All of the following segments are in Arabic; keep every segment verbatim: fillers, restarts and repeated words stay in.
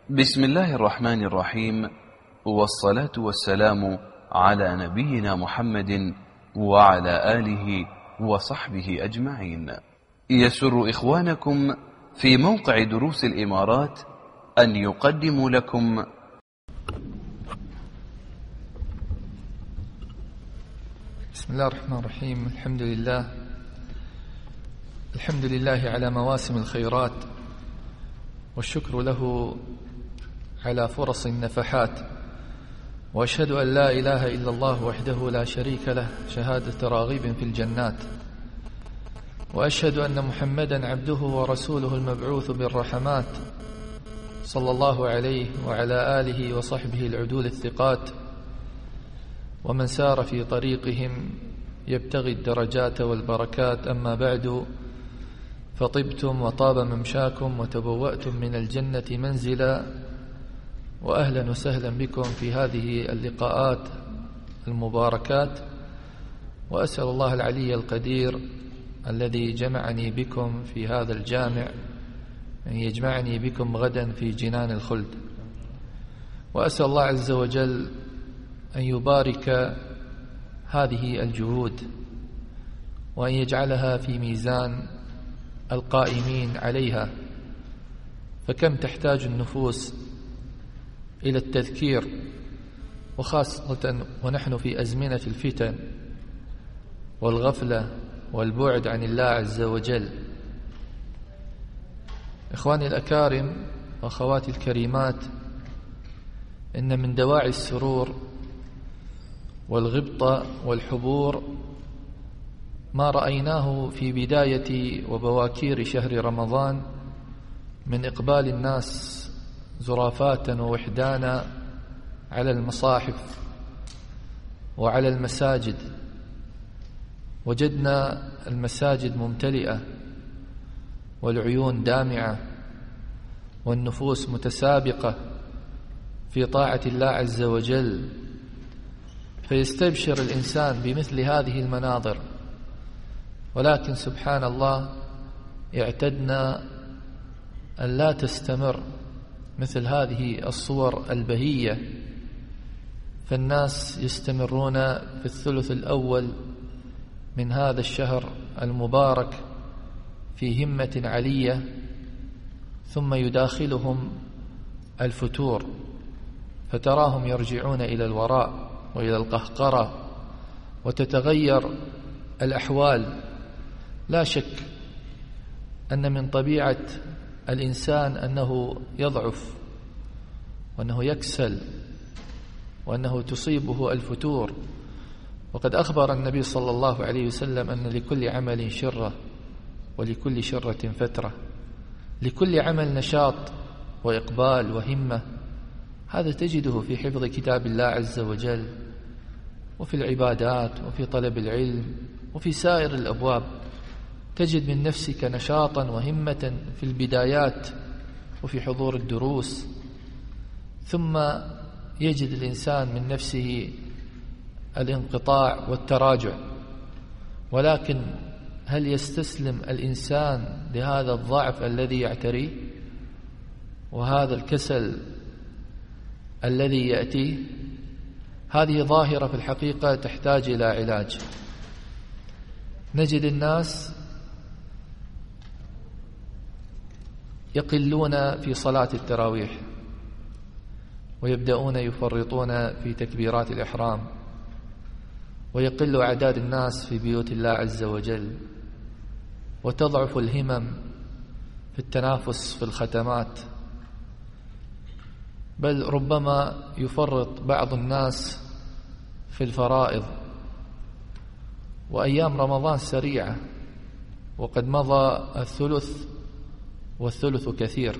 بسم الله الرحمن الرحيم، والصلاة والسلام على نبينا محمد وعلى آله وصحبه أجمعين. يسر إخوانكم في موقع دروس الإمارات أن يقدموا لكم بسم الله الرحمن الرحيم. الحمد لله الحمد لله على مواسم الخيرات، والشكر له على فرص النفحات، وأشهد أن لا إله إلا الله وحده لا شريك له شهادة راغب في الجنات، وأشهد أن محمدا عبده ورسوله المبعوث بالرحمات، صلى الله عليه وعلى آله وصحبه العدول الثقات، ومن سار في طريقهم يبتغي الدرجات والبركات. أما بعد، فطبتم وطاب ممشاكم وتبوأتم من الجنة منزلا، وأهلا وسهلا بكم في هذه اللقاءات المباركات. وأسأل الله العلي القدير الذي جمعني بكم في هذا الجامع أن يجمعني بكم غدا في جنان الخلد، وأسأل الله عز وجل أن يبارك هذه الجهود وأن يجعلها في ميزان القائمين عليها، فكم تحتاج النفوس إلى التذكير، وخاصة ونحن في أزمنة الفتن والغفلة والبعد عن الله عز وجل. إخواني الأكارم وأخواتي الكريمات، إن من دواعي السرور والغبطة والحبور ما رأيناه في بداية وبواكير شهر رمضان من إقبال الناس زرافاتا ووحدانا على المصاحف وعلى المساجد. وجدنا المساجد ممتلئة والعيون دامعة والنفوس متسابقة في طاعة الله عز وجل، فيستبشر الإنسان بمثل هذه المناظر. ولكن سبحان الله، اعتدنا أن لا تستمر مثل هذه الصور البهية، فالناس يستمرون في الثلث الأول من هذا الشهر المبارك في همة علية، ثم يداخلهم الفتور، فتراهم يرجعون إلى الوراء وإلى القهقرة، وتتغير الأحوال. لا شك أن من طبيعة الإنسان أنه يضعف، وأنه يكسل، وأنه تصيبه الفتور. وقد أخبر النبي صلى الله عليه وسلم أن لكل عمل شرة ولكل شرة فترة، لكل عمل نشاط وإقبال وهمة. هذا تجده في حفظ كتاب الله عز وجل، وفي العبادات، وفي طلب العلم، وفي سائر الأبواب. تجد من نفسك نشاطا وهمة في البدايات وفي حضور الدروس، ثم يجد الإنسان من نفسه الانقطاع والتراجع. ولكن هل يستسلم الإنسان لهذا الضعف الذي يعتريه وهذا الكسل الذي يأتيه؟ هذه ظاهرة في الحقيقة تحتاج إلى علاج. نجد الناس يقلون في صلاة التراويح، ويبدأون يفرطون في تكبيرات الإحرام، ويقل أعداد الناس في بيوت الله عز وجل، وتضعف الهمم في التنافس في الختمات، بل ربما يفرط بعض الناس في الفرائض. وأيام رمضان سريعة، وقد مضى الثلث والثلث كثير.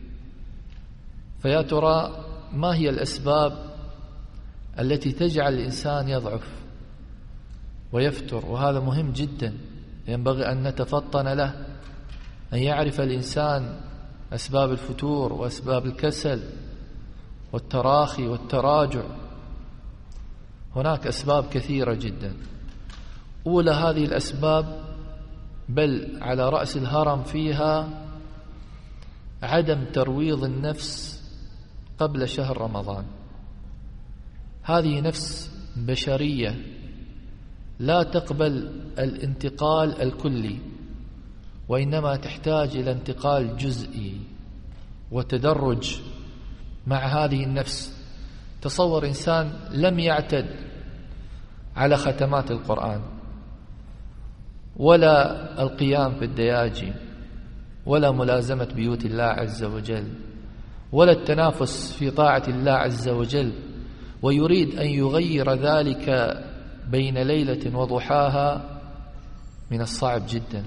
فيا ترى ما هي الأسباب التي تجعل الإنسان يضعف ويفتر؟ وهذا مهم جدا، ينبغي أن نتفطن له، أن يعرف الإنسان أسباب الفتور وأسباب الكسل والتراخي والتراجع. هناك أسباب كثيرة جدا. أولى هذه الأسباب، بل على رأس الهرم فيها، عدم ترويض النفس قبل شهر رمضان. هذه نفس بشرية لا تقبل الانتقال الكلي، وإنما تحتاج إلى انتقال جزئي وتدرج مع هذه النفس. تصور إنسان لم يعتد على ختمات القرآن ولا القيام في الدياجي ولا ملازمة بيوت الله عز وجل ولا التنافس في طاعة الله عز وجل، ويريد أن يغير ذلك بين ليلة وضحاها، من الصعب جدا.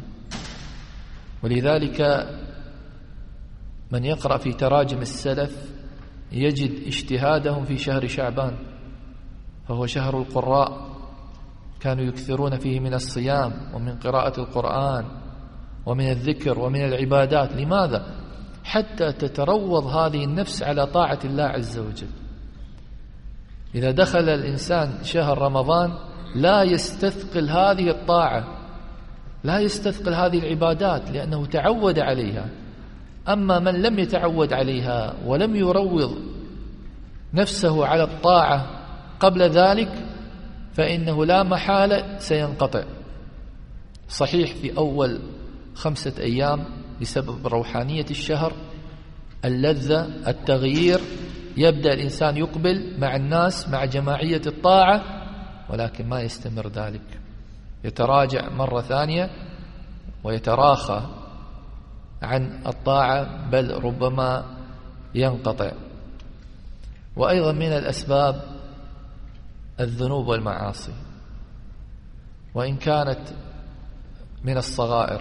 ولذلك من يقرأ في تراجم السلف يجد اجتهادهم في شهر شعبان، فهو شهر القراء، كانوا يكثرون فيه من الصيام ومن قراءة القرآن ومن الذكر ومن العبادات. لماذا؟ حتى تتروض هذه النفس على طاعة الله عز وجل. إذا دخل الإنسان شهر رمضان لا يستثقل هذه الطاعة، لا يستثقل هذه العبادات، لأنه تعود عليها. أما من لم يتعود عليها ولم يروض نفسه على الطاعة قبل ذلك فإنه لا محالة سينقطع. صحيح في أول خمسة أيام بسبب روحانية الشهر، اللذة، التغيير، يبدأ الإنسان يقبل مع الناس مع جماعية الطاعة، ولكن ما يستمر ذلك، يتراجع مرة ثانية ويتراخى عن الطاعة، بل ربما ينقطع. وأيضا من الأسباب الذنوب والمعاصي، وإن كانت من الصغائر.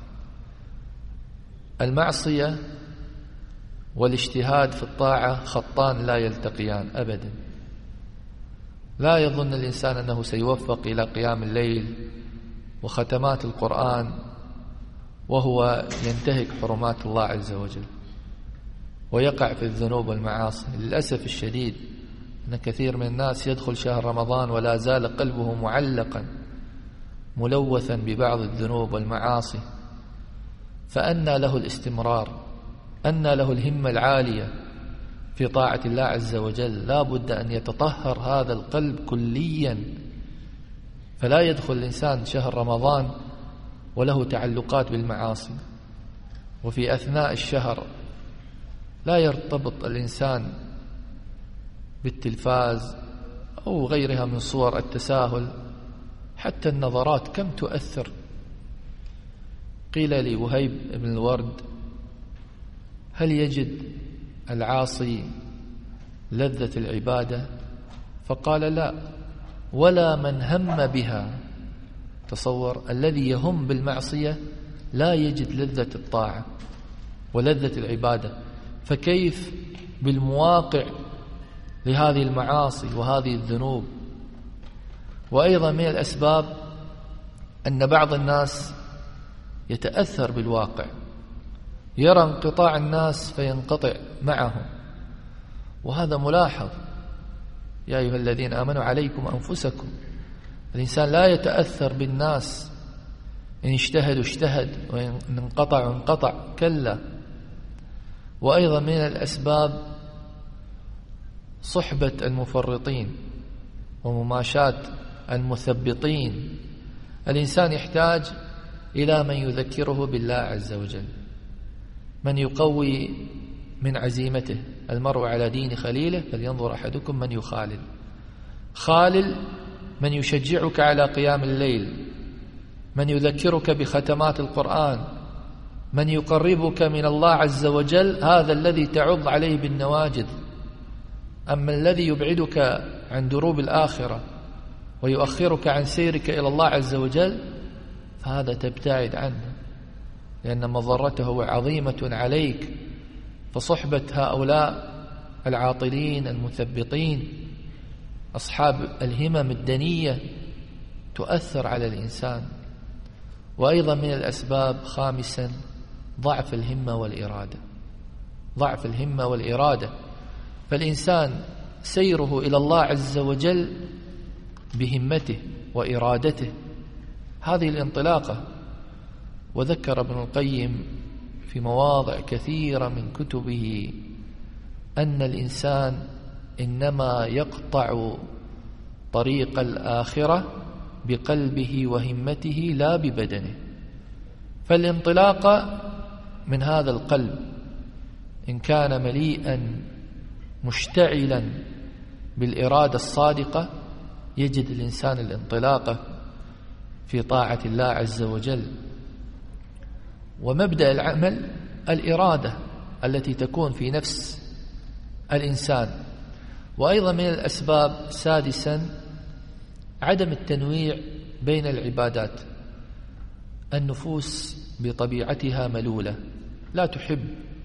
المعصية والاجتهاد في الطاعة خطان لا يلتقيان أبدا. لا يظن الإنسان أنه سيوفق إلى قيام الليل وختمات القرآن وهو ينتهك حرمات الله عز وجل ويقع في الذنوب والمعاصي. للأسف الشديد أن كثير من الناس يدخل شهر رمضان ولا زال قلبه معلقا ملوثا ببعض الذنوب والمعاصي، فأنى له الاستمرار، أنى له الهمة العالية في طاعة الله عز وجل. لا بد أن يتطهر هذا القلب كليا، فلا يدخل الإنسان شهر رمضان وله تعلقات بالمعاصي، وفي أثناء الشهر لا يرتبط الإنسان بالتلفاز أو غيرها من صور التساهل. حتى النظرات كم تؤثر. قيل لي وهيب بن الورد: هل يجد العاصي لذة العبادة؟ فقال: لا، ولا من هم بها. تصور، الذي يهم بالمعصية لا يجد لذة الطاعة ولذة العبادة، فكيف بالمواقع لهذه المعاصي وهذه الذنوب؟ وأيضا من الأسباب أن بعض الناس يتأثر بالواقع، يرى انقطاع الناس فينقطع معهم، وهذا ملاحظ. يا أيها الذين آمنوا عليكم أنفسكم. الإنسان لا يتأثر بالناس، إن اجتهدوا اجتهد وإن انقطعوا انقطع، كلا. وأيضا من الأسباب صحبة المفرطين ومماشاة المثبطين. الإنسان يحتاج إلى من يذكره بالله عز وجل، من يقوي من عزيمته. المرء على دين خليله فلينظر أحدكم من يخالل. خالل من يشجعك على قيام الليل، من يذكرك بختمات القرآن، من يقربك من الله عز وجل، هذا الذي تعض عليه بالنواجذ. أما الذي يبعدك عن دروب الآخرة ويؤخرك عن سيرك إلى الله عز وجل فهذا تبتعد عنه، لأن مضرته عظيمة عليك. فصحبة هؤلاء العاطلين المثبطين أصحاب الهمم الدنية تؤثر على الإنسان. وأيضا من الأسباب خامسا ضعف الهمة والإرادة. ضعف الهمة والإرادة، فالإنسان سيره إلى الله عز وجل بهمته وإرادته، هذه الانطلاقة. وذكر ابن القيم في مواضع كثيرة من كتبه أن الإنسان إنما يقطع طريق الآخرة بقلبه وهمته لا ببدنه. فالانطلاق من هذا القلب إن كان مليئا مشتعلا بالإرادة الصادقة يجد الإنسان الانطلاق في طاعة الله عز وجل. ومبدأ العمل الإرادة التي تكون في نفس الإنسان. وأيضا من الأسباب سادسا عدم التنويع بين العبادات. النفوس بطبيعتها ملولة لا تحب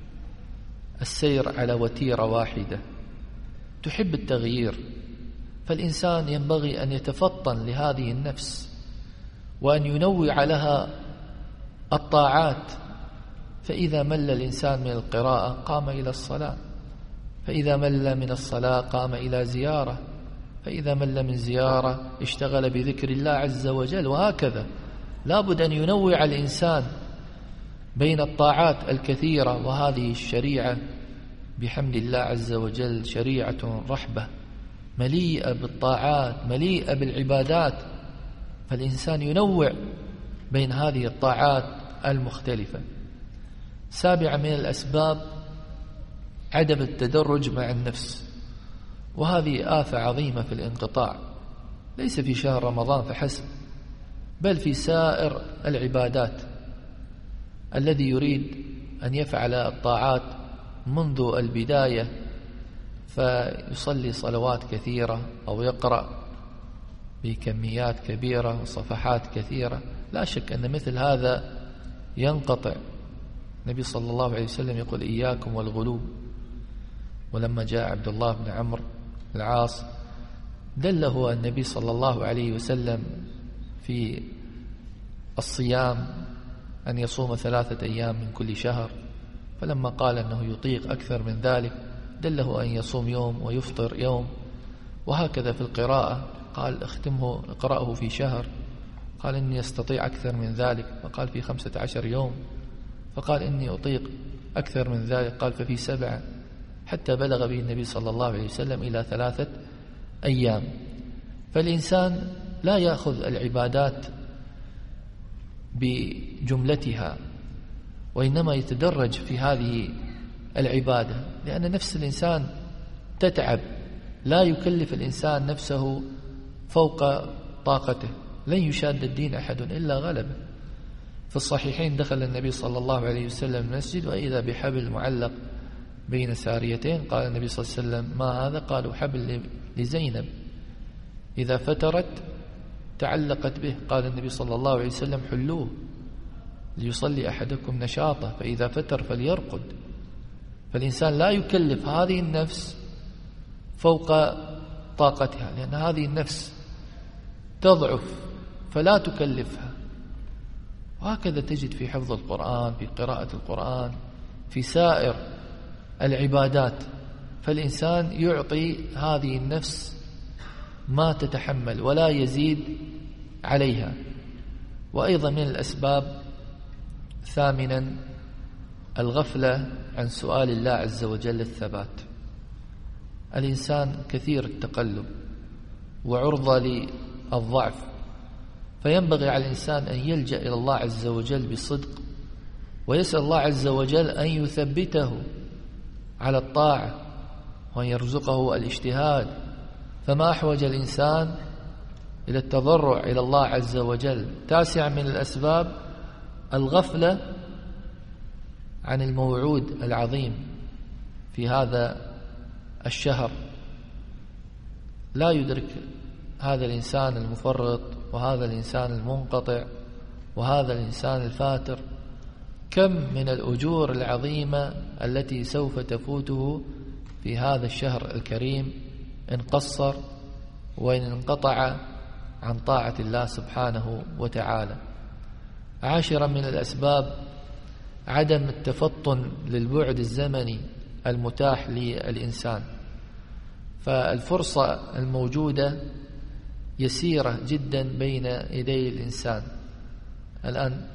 السير على وتيرة واحدة، تحب التغيير. فالإنسان ينبغي أن يتفطن لهذه النفس وأن ينوع لها الطاعات. فإذا مل الإنسان من القراءة قام إلى الصلاة، فإذا مل من الصلاة قام إلى زيارة، فإذا مل من زيارة اشتغل بذكر الله عز وجل، وهكذا. لابد أن ينوع الإنسان بين الطاعات الكثيرة. وهذه الشريعة بحمد الله عز وجل شريعة رحبة مليئة بالطاعات مليئة بالعبادات، فالإنسان ينوع بين هذه الطاعات المختلفة. سابعا من الأسباب عدم التدرج مع النفس، وهذه آفة عظيمة في الانقطاع، ليس في شهر رمضان فحسب بل في سائر العبادات. الذي يريد أن يفعل الطاعات منذ البداية فيصلي صلوات كثيرة أو يقرأ بكميات كبيرة وصفحات كثيرة، لا شك أن مثل هذا ينقطع. النبي صلى الله عليه وسلم يقول إياكم والغلو. ولما جاء عبد الله بن عمرو العاص دله النبي صلى الله عليه وسلم في الصيام أن يصوم ثلاثة أيام من كل شهر، فلما قال أنه يطيق أكثر من ذلك دله أن يصوم يوم ويفطر يوم. وهكذا في القراءة قال اختمه اقرأه في شهر، قال إني أستطيع أكثر من ذلك، فقال في خمسة عشر يوم، فقال إني أطيق أكثر من ذلك، قال ففي سبعة، حتى بلغ به النبي صلى الله عليه وسلم إلى ثلاثة أيام. فالإنسان لا يأخذ العبادات بجملتها، وإنما يتدرج في هذه العبادة، لأن نفس الإنسان تتعب. لا يكلف الإنسان نفسه فوق طاقته، لن يشاد الدين أحد إلا غلبه. في الصحيحين دخل النبي صلى الله عليه وسلم المسجد وإذا بحبل معلق بين ساريتين، قال النبي صلى الله عليه وسلم ما هذا؟ قالوا حبل لزينب إذا فترت تعلقت به. قال النبي صلى الله عليه وسلم حلوه ليصلي أحدكم نشاطه، فإذا فتر فليرقد. فالإنسان لا يكلف هذه النفس فوق طاقتها، لأن هذه النفس تضعف فلا تكلفها. وهكذا تجد في حفظ القرآن، في قراءة القرآن، في سائر العبادات. فالإنسان يعطي هذه النفس ما تتحمل ولا يزيد عليها. وأيضا من الأسباب ثامنا الغفلة عن سؤال الله عز وجل الثبات. الإنسان كثير التقلب وعرضة للضعف، فينبغي على الإنسان أن يلجأ إلى الله عز وجل بصدق ويسأل الله عز وجل أن يثبته على الطاعة وأن يرزقه الاجتهاد. فما أحوج الإنسان إلى التضرع إلى الله عز وجل. تاسع من الأسباب الغفلة عن الموعود العظيم في هذا الشهر. لا يدرك هذا الإنسان المفرط وهذا الإنسان المنقطع وهذا الإنسان الفاتر كم من الأجور العظيمة التي سوف تفوته في هذا الشهر الكريم إن قصر وإن انقطع عن طاعة الله سبحانه وتعالى. عاشرا من الأسباب عدم التفطن للبعد الزمني المتاح للإنسان. فالفرصة الموجودة يسيرة جدا بين يدي الإنسان. الآن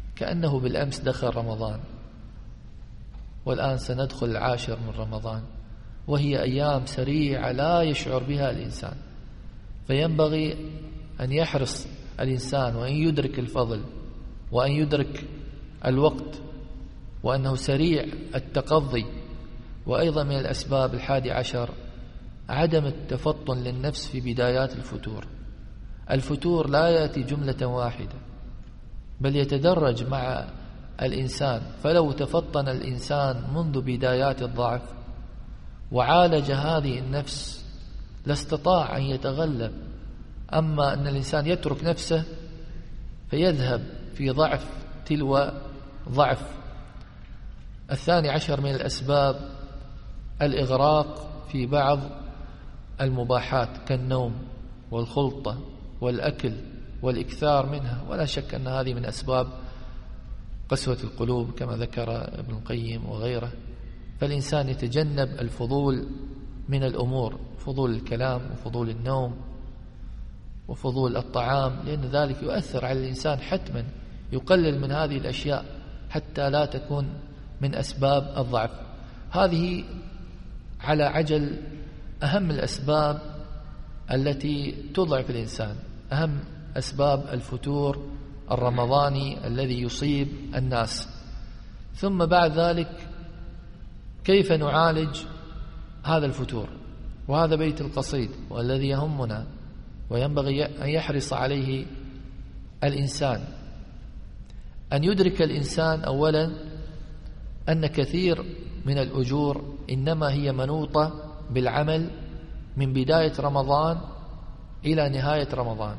كأنه بالأمس دخل رمضان، والآن سندخل العاشر من رمضان، وهي أيام سريعة لا يشعر بها الإنسان. فينبغي أن يحرص الإنسان وأن يدرك الفضل وأن يدرك الوقت وأنه سريع التقضي. وأيضا من الأسباب الحادي عشر عدم التفطن للنفس في بدايات الفتور. الفتور لا يأتي جملة واحدة بل يتدرج مع الإنسان، فلو تفطن الإنسان منذ بدايات الضعف وعالج هذه النفس لاستطاع أن يتغلب. أما أن الإنسان يترك نفسه فيذهب في ضعف تلو ضعف. الثاني عشر من الأسباب الإغراق في بعض المباحات كالنوم والخلطة والأكل والإكثار منها، ولا شك أن هذه من أسباب قسوة القلوب كما ذكر ابن القيم وغيره. فالإنسان يتجنب الفضول من الأمور، فضول الكلام وفضول النوم وفضول الطعام، لأن ذلك يؤثر على الإنسان حتما. يقلل من هذه الأشياء حتى لا تكون من أسباب الضعف. هذه على عجل أهم الأسباب التي تضعف الإنسان، أهم أسباب الفتور الرمضاني الذي يصيب الناس. ثم بعد ذلك كيف نعالج هذا الفتور؟ وهذا بيت القصيد والذي يهمنا وينبغي أن يحرص عليه الإنسان. أن يدرك الإنسان أولا أن كثير من الأجور إنما هي منوطة بالعمل من بداية رمضان إلى نهاية رمضان.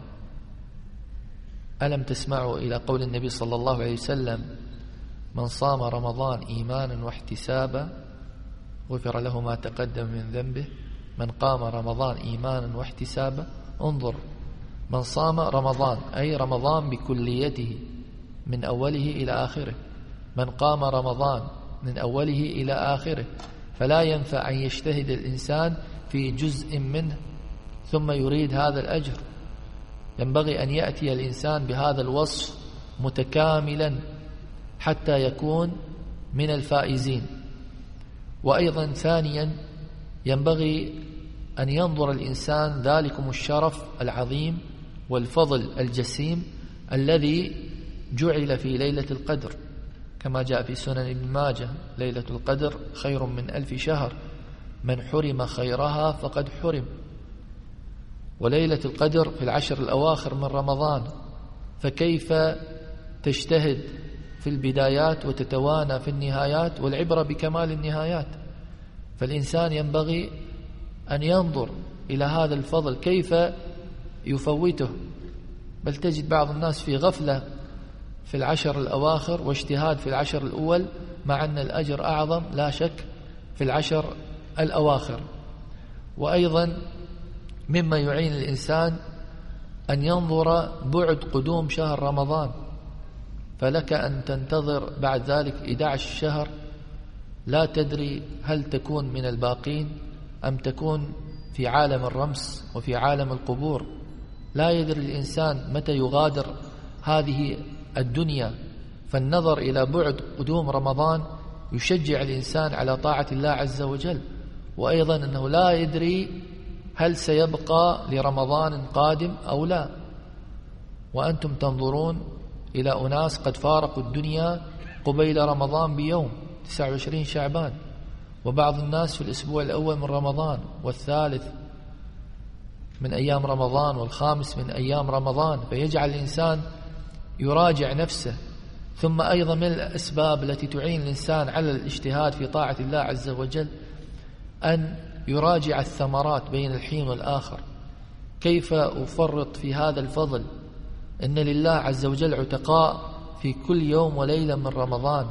ألم تسمعوا إلى قول النبي صلى الله عليه وسلم: من صام رمضان إيمانا واحتسابا غفر له ما تقدم من ذنبه. من قام رمضان إيمانا واحتسابا. انظر، من صام رمضان أي رمضان بكليته من أوله إلى آخره. من قام رمضان من أوله إلى آخره. فلا ينفع أن يجتهد الإنسان في جزء منه ثم يريد هذا الأجر. ينبغي أن يأتي الإنسان بهذا الوصف متكاملا حتى يكون من الفائزين. وأيضا ثانيا ينبغي أن ينظر الإنسان ذلكم الشرف العظيم والفضل الجسيم الذي جعل في ليلة القدر، كما جاء في سنن ابن ماجه: ليلة القدر خير من ألف شهر، من حرم خيرها فقد حرم. وليلة القدر في العشر الأواخر من رمضان، فكيف تجتهد في البدايات وتتوانى في النهايات؟ والعبرة بكمال النهايات. فالإنسان ينبغي أن ينظر إلى هذا الفضل كيف يفوته. بل تجد بعض الناس في غفلة في العشر الأواخر واجتهاد في العشر الأول، مع أن الأجر أعظم لا شك في العشر الأواخر. وأيضا مما يعين الإنسان أن ينظر بعد قدوم شهر رمضان. فلك أن تنتظر بعد ذلك إحدى عشر شهر، لا تدري هل تكون من الباقين أم تكون في عالم الرمس وفي عالم القبور. لا يدري الإنسان متى يغادر هذه الدنيا. فالنظر إلى بعد قدوم رمضان يشجع الإنسان على طاعة الله عز وجل. وأيضا أنه لا يدري هل سيبقى لرمضان قادم أو لا. وأنتم تنظرون إلى أناس قد فارقوا الدنيا قبيل رمضان بيوم، تسعة وعشرين شعبان، وبعض الناس في الأسبوع الأول من رمضان، والثالث من أيام رمضان، والخامس من أيام رمضان. فيجعل الإنسان يراجع نفسه. ثم أيضا من الأسباب التي تعين الإنسان على الاجتهاد في طاعة الله عز وجل أن يراجع الثمرات بين الحين والآخر. كيف أفرط في هذا الفضل؟ إن لله عز وجل عتقاء في كل يوم وليلة من رمضان.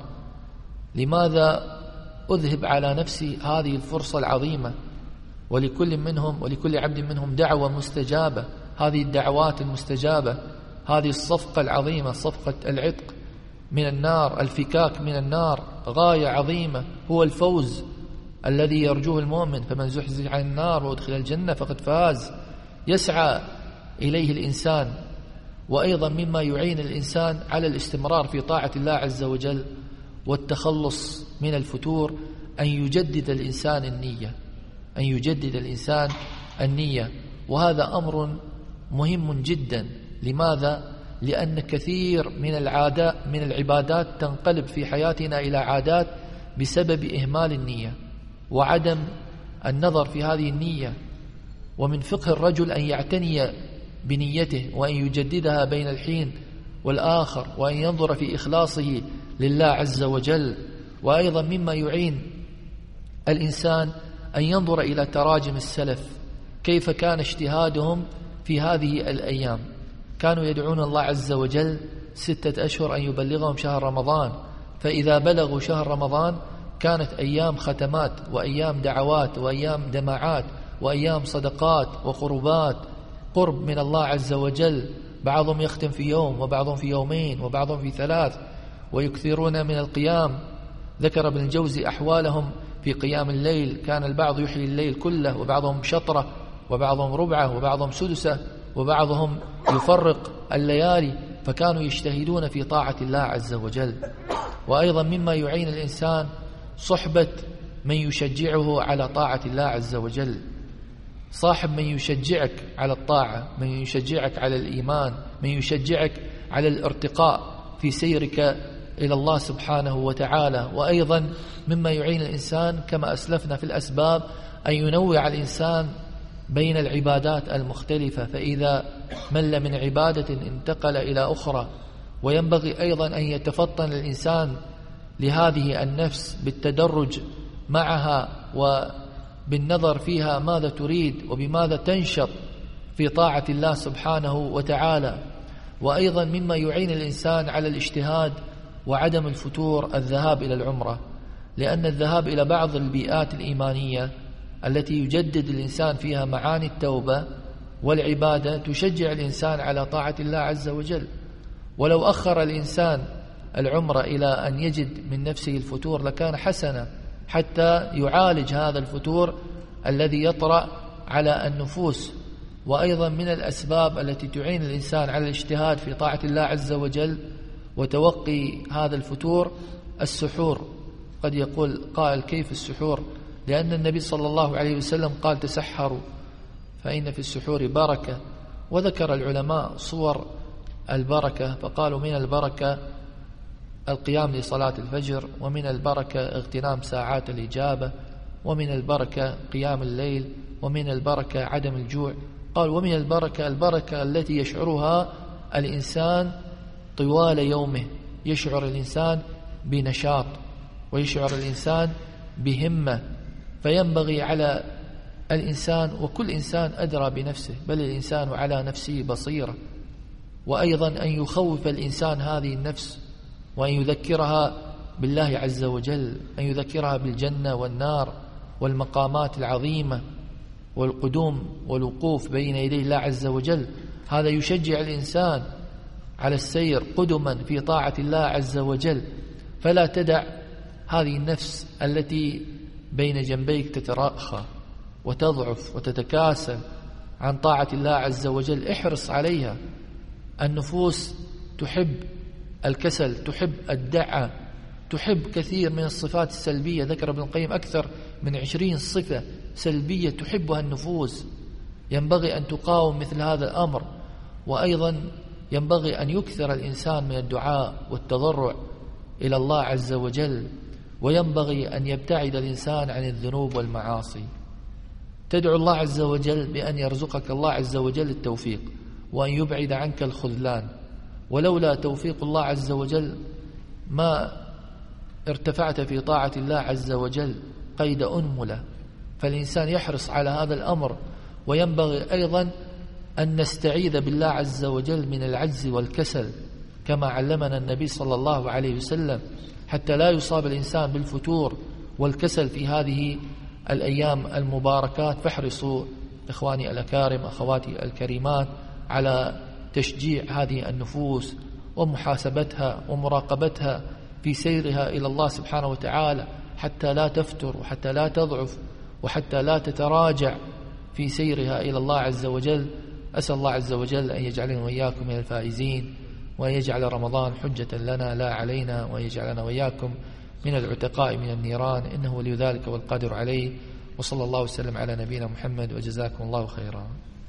لماذا أذهب على نفسي هذه الفرصة العظيمة؟ ولكل منهم ولكل عبد منهم دعوة مستجابة. هذه الدعوات المستجابة، هذه الصفقة العظيمة، صفقة العتق من النار، الفكاك من النار، غاية عظيمة، هو الفوز الذي يرجوه المؤمن. فمن زحزح عن النار وادخل الجنة فقد فاز. يسعى إليه الإنسان. وأيضا مما يعين الإنسان على الاستمرار في طاعة الله عز وجل والتخلص من الفتور أن يجدد الإنسان النية. أن يجدد الإنسان النية، وهذا أمر مهم جدا. لماذا؟ لأن كثير من العادات من العبادات تنقلب في حياتنا إلى عادات بسبب إهمال النية وعدم النظر في هذه النية. ومن فقه الرجل أن يعتني بنيته وأن يجددها بين الحين والآخر، وأن ينظر في إخلاصه لله عز وجل. وأيضا مما يعين الإنسان أن ينظر إلى تراجم السلف، كيف كان اجتهادهم في هذه الأيام. كانوا يدعون الله عز وجل ستة أشهر أن يبلغهم شهر رمضان، فإذا بلغوا شهر رمضان كانت أيام ختمات وأيام دعوات وأيام دماعات وأيام صدقات وقربات، قرب من الله عز وجل. بعضهم يختم في يوم وبعضهم في يومين وبعضهم في ثلاث، ويكثرون من القيام. ذكر ابن الجوزي أحوالهم في قيام الليل، كان البعض يحيي الليل كله، وبعضهم شطرة وبعضهم ربعه وبعضهم سدسه، وبعضهم يفرق الليالي، فكانوا يجتهدون في طاعة الله عز وجل. وأيضا مما يعين الإنسان صحبة من يشجعه على طاعة الله عز وجل. صاحب من يشجعك على الطاعة، من يشجعك على الإيمان، من يشجعك على الارتقاء في سيرك إلى الله سبحانه وتعالى. وأيضا مما يعين الإنسان كما أسلفنا في الأسباب أن ينوع الإنسان بين العبادات المختلفة، فإذا مل من عبادة انتقل إلى أخرى. وينبغي أيضا أن يتفطن الإنسان لهذه النفس بالتدرج معها وبالنظر فيها ماذا تريد وبماذا تنشط في طاعة الله سبحانه وتعالى. وأيضا مما يعين الإنسان على الاجتهاد وعدم الفتور الذهاب إلى العمرة، لأن الذهاب إلى بعض البيئات الإيمانية التي يجدد الإنسان فيها معاني التوبة والعبادة تشجع الإنسان على طاعة الله عز وجل. ولو أخر الإنسان العمرة إلى أن يجد من نفسه الفتور لكان حسنا، حتى يعالج هذا الفتور الذي يطرأ على النفوس. وأيضا من الأسباب التي تعين الإنسان على الاجتهاد في طاعة الله عز وجل وتوقي هذا الفتور السحور. قد يقول قائل كيف السحور؟ لأن النبي صلى الله عليه وسلم قال تسحروا فإن في السحور بركة. وذكر العلماء صور البركة، فقالوا من البركة القيام لصلاة الفجر، ومن البركة اغتنام ساعات الإجابة، ومن البركة قيام الليل، ومن البركة عدم الجوع. قال ومن البركة البركة التي يشعرها الإنسان طوال يومه، يشعر الإنسان بنشاط ويشعر الإنسان بهمة. فينبغي على الإنسان، وكل إنسان أدرى بنفسه، بل الإنسان على نفسه بصيرة. وأيضا أن يخوف الإنسان هذه النفس وأن يذكرها بالله عز وجل، أن يذكرها بالجنة والنار والمقامات العظيمة والقدوم والوقوف بين يدي الله عز وجل. هذا يشجع الإنسان على السير قدما في طاعة الله عز وجل. فلا تدع هذه النفس التي بين جنبيك تتراخى وتضعف وتتكاسل عن طاعة الله عز وجل، احرص عليها. النفوس تحب الكسل، تحب الدعة، تحب كثير من الصفات السلبية. ذكر ابن القيم أكثر من عشرين صفة سلبية تحبها النفوس، ينبغي أن تقاوم مثل هذا الأمر. وأيضا ينبغي أن يكثر الإنسان من الدعاء والتضرع إلى الله عز وجل، وينبغي أن يبتعد الإنسان عن الذنوب والمعاصي. تدعو الله عز وجل بأن يرزقك الله عز وجل التوفيق، وأن يبعد عنك الخذلان. ولولا توفيق الله عز وجل ما ارتفعت في طاعة الله عز وجل قيد أنملة. فالإنسان يحرص على هذا الأمر. وينبغي أيضا أن نستعيذ بالله عز وجل من العجز والكسل كما علمنا النبي صلى الله عليه وسلم، حتى لا يصاب الإنسان بالفتور والكسل في هذه الأيام المباركات. فاحرصوا إخواني الأكارم، أخواتي الكريمات، على تشجيع هذه النفوس ومحاسبتها ومراقبتها في سيرها إلى الله سبحانه وتعالى، حتى لا تفتر وحتى لا تضعف وحتى لا تتراجع في سيرها إلى الله عز وجل. أسأل الله عز وجل أن يجعلنا وإياكم من الفائزين، وأن يجعل رمضان حجة لنا لا علينا، وأن يجعلنا وإياكم من العتقاء من النيران، إنه ولي ذلك والقادر عليه. وصلى الله وسلم على نبينا محمد، وجزاكم الله خيرا.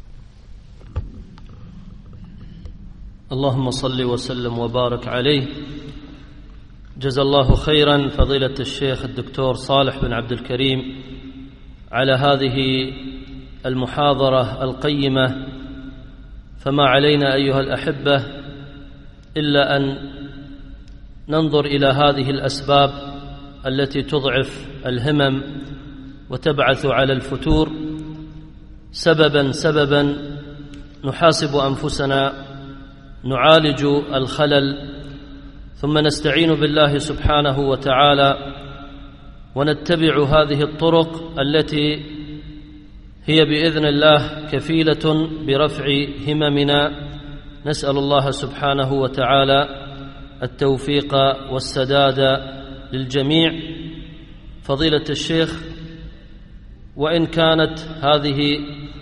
اللهم صل وسلم وبارك عليه. جزا الله خيرا فضيلة الشيخ الدكتور صالح بن عبد الكريم على هذه المحاضرة القيمة. فما علينا أيها الأحبة إلا أن ننظر إلى هذه الأسباب التي تضعف الهمم وتبعث على الفتور، سببا سببا نحاسب أنفسنا، نعالج الخلل، ثم نستعين بالله سبحانه وتعالى ونتبع هذه الطرق التي هي بإذن الله كفيلة برفع هممنا. نسأل الله سبحانه وتعالى التوفيق والسداد للجميع. فضيلة الشيخ، وإن كانت هذه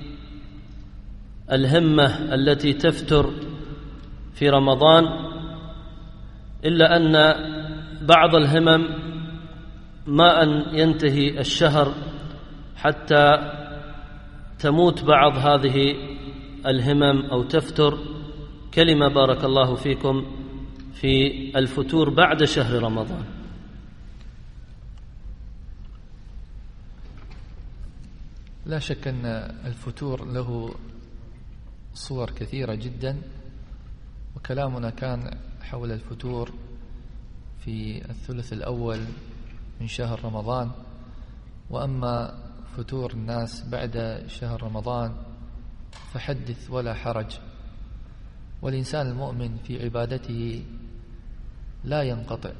الهمة التي تفتر في رمضان، إلا أن بعض الهمم ما أن ينتهي الشهر حتى تموت بعض هذه الهمم أو تفتر. كلمة بارك الله فيكم في الفتور بعد شهر رمضان. لا شك أن الفتور له صور كثيرة جدا، وكلامنا كان حول الفتور في الثلث الأول من شهر رمضان. وأما فتور الناس بعد شهر رمضان فحدث ولا حرج. والإنسان المؤمن في عبادته لا ينقطع،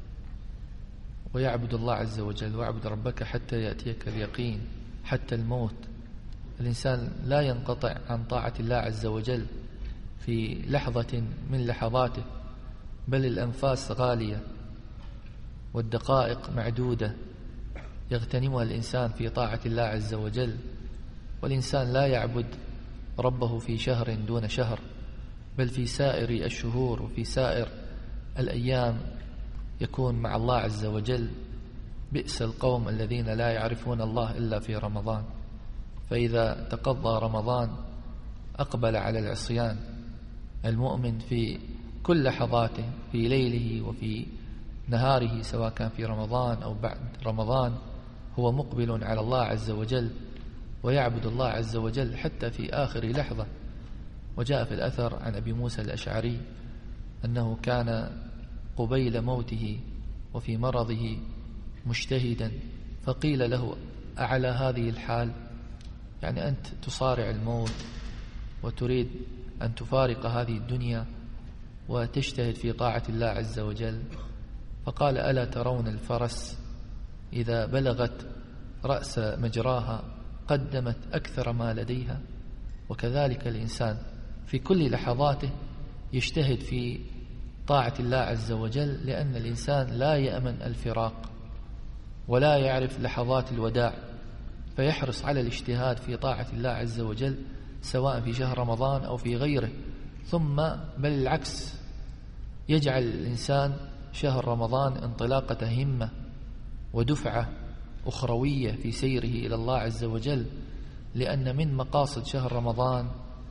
ويعبد الله عز وجل، واعبد ربك حتى يأتيك اليقين، حتى الموت. الإنسان لا ينقطع عن طاعة الله عز وجل في لحظة من لحظاته، بل الأنفاس غالية والدقائق معدودة يغتنمها الإنسان في طاعة الله عز وجل. والإنسان لا يعبد ربه في شهر دون شهر، بل في سائر الشهور وفي سائر الأيام يكون مع الله عز وجل. بئس القوم الذين لا يعرفون الله إلا في رمضان. فإذا تقضى رمضان أقبل على العصيان. المؤمن في كل لحظاته، في ليله وفي نهاره، سواء كان في رمضان أو بعد رمضان، هو مقبل على الله عز وجل ويعبد الله عز وجل حتى في آخر لحظة. وجاء في الأثر عن أبي موسى الأشعري أنه كان قبيل موته وفي مرضه مجتهدا، فقيل له: أعلى هذه الحال؟ يعني أنت تصارع الموت وتريد أن تفارق هذه الدنيا وتجتهد في طاعة الله عز وجل. فقال: ألا ترون الفرس إذا بلغت رأس مجراها قدمت أكثر ما لديها؟ وكذلك الإنسان في كل لحظاته يجتهد في طاعة الله عز وجل، لأن الإنسان لا يأمن الفراق ولا يعرف لحظات الوداع، فيحرص على الاجتهاد في طاعة الله عز وجل سواء في شهر رمضان أو في غيره. ثم بل العكس، يجعل الإنسان شهر رمضان انطلاقة همة ودفعة أخروية في سيره إلى الله عز وجل، لأن من مقاصد شهر رمضان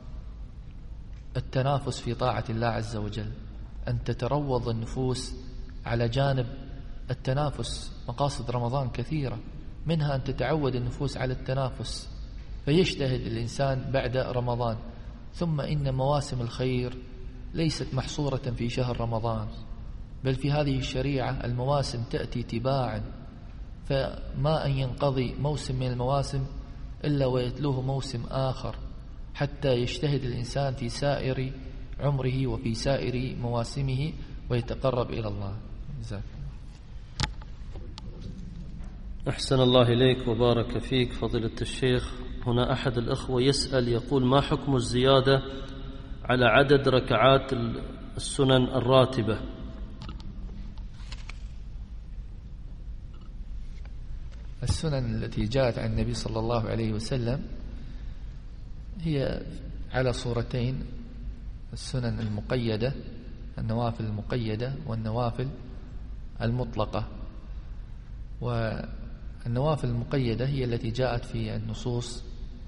التنافس في طاعة الله عز وجل، أن تتروض النفوس على جانب التنافس. مقاصد رمضان كثيرة، منها أن تتعود النفوس على التنافس، فيجتهد الإنسان بعد رمضان. ثم إن مواسم الخير ليست محصورة في شهر رمضان، بل في هذه الشريعة المواسم تأتي تباعا، فما أن ينقضي موسم من المواسم إلا ويتلوه موسم آخر، حتى يجتهد الإنسان في سائر عمره وفي سائر مواسمه ويتقرب إلى الله. جزاك الله. أحسن الله إليك وبارك فيك فضيلة الشيخ. هنا أحد الأخوة يسأل يقول: ما حكم الزيادة على عدد ركعات السنن الراتبة؟ السنن التي جاءت عن النبي صلى الله عليه وسلم هي على صورتين: السنن المقيدة، النوافل المقيدة، والنوافل المطلقة. النوافل المقيدة هي التي جاءت في النصوص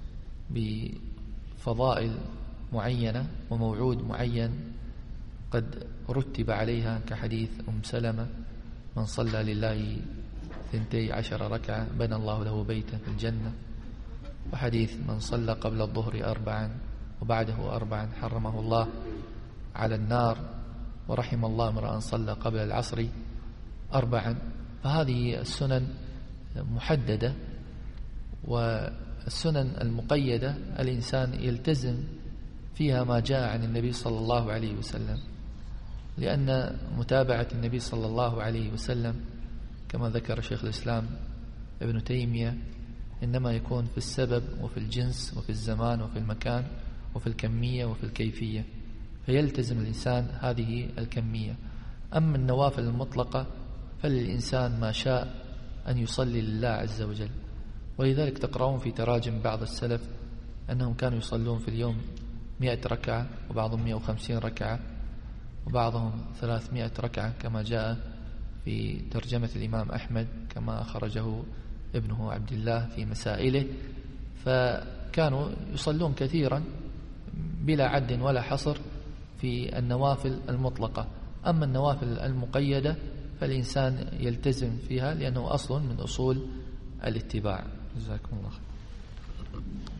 بفضائل معينة وموعود معين قد رتب عليها، كحديث أم سلمة: من صلى لله ثنتي عشر ركعة بنى الله له بيتا في الجنة، وحديث: من صلى قبل الظهر أربعا وبعده أربعا حرمه الله على النار، ورحم الله امرأ صلى قبل العصر أربعا. فهذه السنن محددة، والسنن المقيدة الإنسان يلتزم فيها ما جاء عن النبي صلى الله عليه وسلم، لأن متابعة النبي صلى الله عليه وسلم كما ذكر شيخ الإسلام ابن تيمية إنما يكون في السبب وفي الجنس وفي الزمان وفي المكان وفي الكمية وفي الكيفية، فيلتزم الإنسان هذه الكمية. أما النوافل المطلقة فللإنسان ما شاء أن يصلي لله عز وجل، ولذلك تقرؤون في تراجم بعض السلف أنهم كانوا يصلون في اليوم مئة ركعة، وبعضهم مئة وخمسين ركعة، وبعضهم ثلاثمائة ركعة، كما جاء في ترجمة الإمام أحمد كما أخرجه ابنه عبد الله في مسائله. فكانوا يصلون كثيرا بلا عد ولا حصر في النوافل المطلقة. أما النوافل المقيدة فالإنسان يلتزم فيها لأنه أصل من أصول الاتباع. جزاكم الله خير.